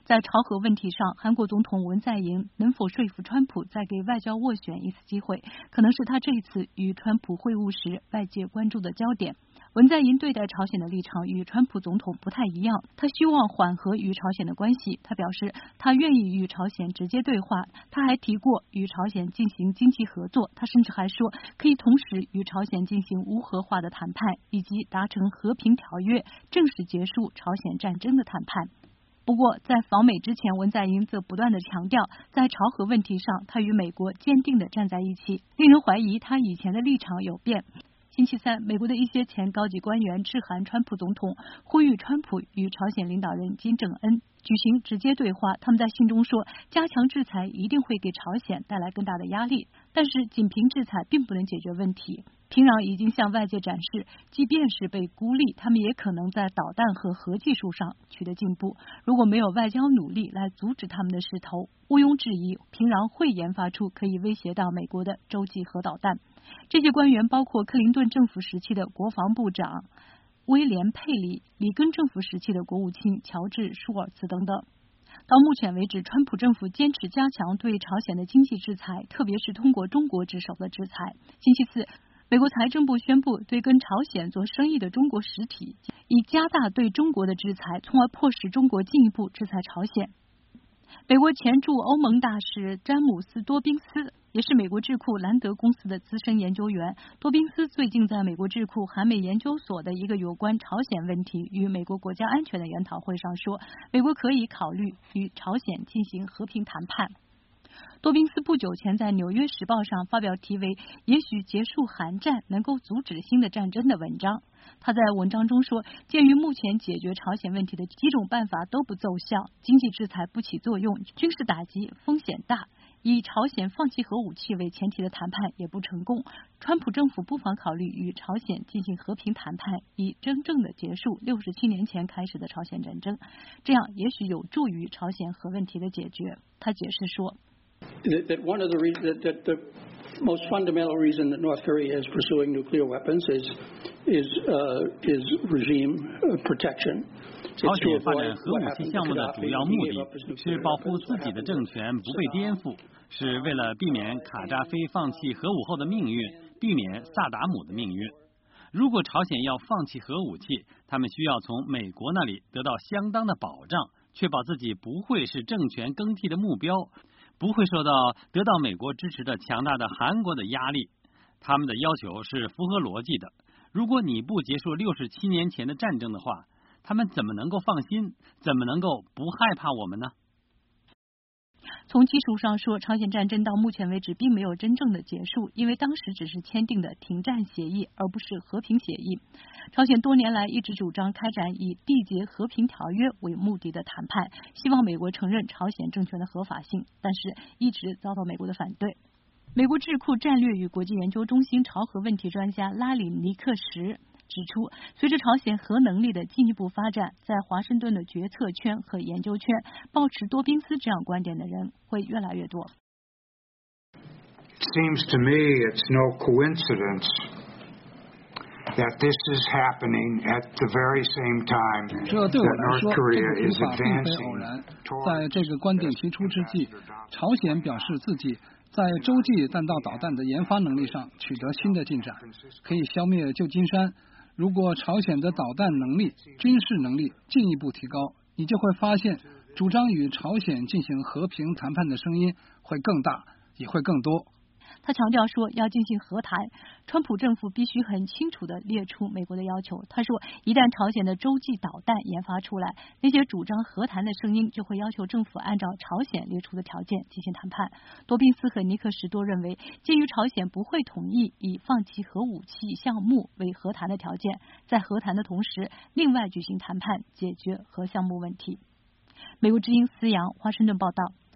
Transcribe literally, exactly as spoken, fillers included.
在朝核问题上，韩国总统文在寅能否说服川普再给外交斡旋一次机会，可能是他这一次与川普会晤时外界关注的焦点。文在寅对待朝鲜的立场与川普总统不太一样，他希望缓和与朝鲜的关系。他表示他愿意与朝鲜直接对话，他还提过与朝鲜进行经济合作，他甚至还说可以同时与朝鲜进行无核化的谈判，以及达成和平条约，正式结束朝鲜战争的谈判。不过在访美之前，文在寅则不断地强调，在朝核问题上他与美国坚定地站在一起，令人怀疑他以前的立场有变。星期三，美国的一些前高级官员致函川普总统，呼吁川普与朝鲜领导人金正恩举行直接对话。他们在信中说，加强制裁一定会给朝鲜带来更大的压力，但是仅凭制裁并不能解决问题。平壤已经向外界展示，即便是被孤立，他们也可能在导弹和核技术上取得进步。如果没有外交努力来阻止他们的势头，毋庸置疑，平壤会研发出可以威胁到美国的洲际核导弹。这些官员包括克林顿政府时期的国防部长威廉·佩里、里根政府时期的国务卿乔治·舒尔茨等等。到目前为止，川普政府坚持加强对朝鲜的经济制裁，特别是通过中国之手的制裁。星期四，美国财政部宣布，对跟朝鲜做生意的中国实体，以加大对中国的制裁，从而迫使中国进一步制裁朝鲜。美国前驻欧盟大使詹姆斯·多宾斯也是美国智库兰德公司的资深研究员。多宾斯最近在美国智库韩美研究所的一个有关朝鲜问题与美国国家安全的研讨会上说，美国可以考虑与朝鲜进行和平谈判。多宾斯不久前在《纽约时报》上发表题为“也许结束韩战能够阻止新的战争”的文章。他在文章中说，鉴于目前解决朝鲜问题的几种办法都不奏效，经济制裁不起作用，军事打击风险大，以朝鲜放弃核武器为前提的谈判也不成功，川普政府不妨考虑与朝鲜进行和平谈判，以真正的结束六十七年前开始的朝鲜战争，这样也许有助于朝鲜核问题的解决。他解释说， That, that one of the reasons that, that the most fundamental reason that North Korea is pursuing nuclear weapons is is uh, is regime protection. 朝鲜发展核武器项目的主要目的是保护自己的政权不被颠覆，是为了避免卡扎菲放弃核武后的命运，避免萨达姆的命运。如果朝鲜要放弃核武器，他们需要从美国那里得到相当的保障，确保自己不会是政权更替的目标，不会受到得到美国支持的强大的韩国的压力。他们的要求是符合逻辑的。如果你不结束六十七年前的战争的话，他们怎么能够放心？怎么能够不害怕我们呢？ 从技术上说，朝鲜战争到目前为止并没有真正的结束，因为当时只是签订的停战协议，而不是和平协议。朝鲜多年来一直主张开展缔结和平条约为目的的谈判，希望美国承认朝鲜政权的合法性，但是一直遭到美国的反对。美国智库战略与国际研究中心朝核问题专家拉里·尼克什指出，随着朝鲜核能力的进一步发展，在华盛顿的决策圈和研究圈，抱持多宾斯这样观点的人会越来越多。 It seems to me it's no coincidence that this is happening at the very same time 这对我 that 来 North 说，这 Korea 个 is 想法并非偶 advancing 然。 toward 在这个观点提出之际，朝鲜表示自己在洲际弹道导弹的研发能力上取得新的进展，可以消灭旧金山。如果朝鲜的导弹能力、军事能力进一步提高，你就会发现，主张与朝鲜进行和平谈判的声音会更大，也会更多。 他强调说，要进行和谈，川普政府必须很清楚地列出美国的要求。他说，一旦朝鲜的洲际导弹研发出来，那些主张和谈的声音就会要求政府按照朝鲜列出的条件进行谈判。多宾斯和尼克什多认为，鉴于朝鲜不会同意以放弃核武器项目为和谈的条件，在和谈的同时，另外举行谈判解决核项目问题。美国之音思阳华盛顿报道。